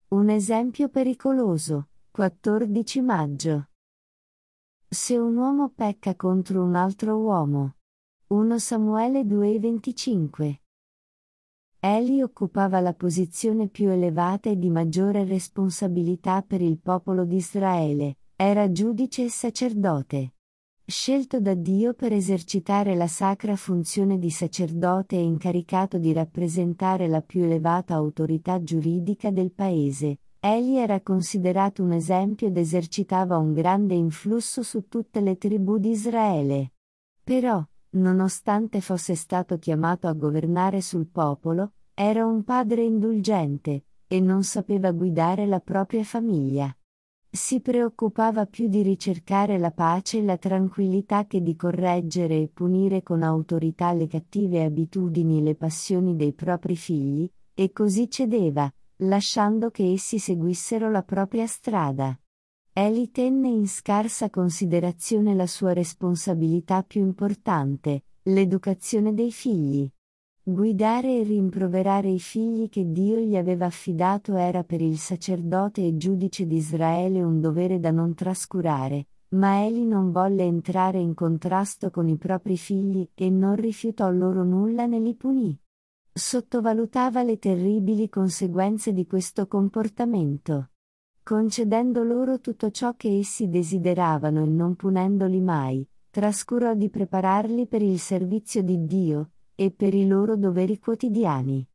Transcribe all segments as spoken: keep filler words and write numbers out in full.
Un esempio pericoloso. quattordici maggio. Se un uomo pecca contro un altro uomo. primo Samuele due venticinque. Eli occupava la posizione più elevata e di maggiore responsabilità per il popolo di Israele, era giudice e sacerdote. Scelto da Dio per esercitare la sacra funzione di sacerdote e incaricato di rappresentare la più elevata autorità giuridica del paese, Eli era considerato un esempio ed esercitava un grande influsso su tutte le tribù di Israele. Però, nonostante fosse stato chiamato a governare sul popolo, era un padre indulgente, e non sapeva guidare la propria famiglia. Si preoccupava più di ricercare la pace e la tranquillità che di correggere e punire con autorità le cattive abitudini e le passioni dei propri figli, e così cedeva, lasciando che essi seguissero la propria strada. Eli tenne in scarsa considerazione la sua responsabilità più importante, l'educazione dei figli. Guidare e rimproverare i figli che Dio gli aveva affidato era per il sacerdote e giudice di Israele un dovere da non trascurare, ma Eli non volle entrare in contrasto con i propri figli e non rifiutò loro nulla né li punì. Sottovalutava le terribili conseguenze di questo comportamento. Concedendo loro tutto ciò che essi desideravano e non punendoli mai, trascurò di prepararli per il servizio di Dio, e per i loro doveri quotidiani.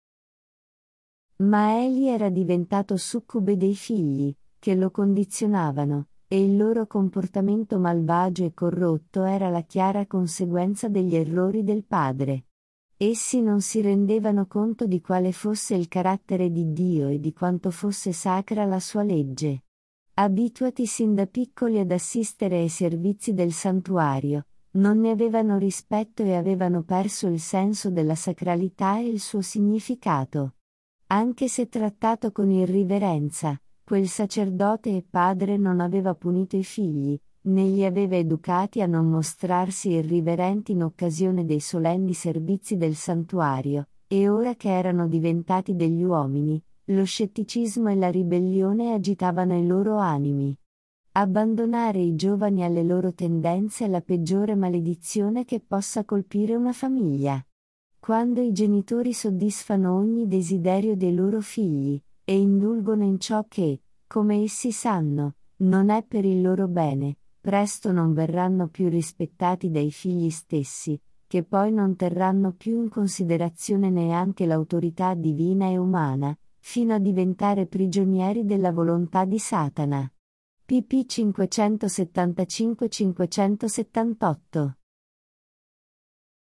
Ma Eli era diventato succube dei figli, che lo condizionavano, e il loro comportamento malvagio e corrotto era la chiara conseguenza degli errori del padre. Essi non si rendevano conto di quale fosse il carattere di Dio e di quanto fosse sacra la sua legge. Abituati sin da piccoli ad assistere ai servizi del santuario, non ne avevano rispetto e avevano perso il senso della sacralità e il suo significato. Anche se trattato con irriverenza, quel sacerdote e padre non aveva punito i figli, né li aveva educati a non mostrarsi irriverenti in occasione dei solenni servizi del santuario, e ora che erano diventati degli uomini, lo scetticismo e la ribellione agitavano i loro animi. Abbandonare i giovani alle loro tendenze è la peggiore maledizione che possa colpire una famiglia. Quando i genitori soddisfano ogni desiderio dei loro figli, e indulgono in ciò che, come essi sanno, non è per il loro bene, presto non verranno più rispettati dai figli stessi, che poi non terranno più in considerazione neanche l'autorità divina e umana, fino a diventare prigionieri della volontà di Satana. pp cinquecentosettantacinque cinquecentosettantotto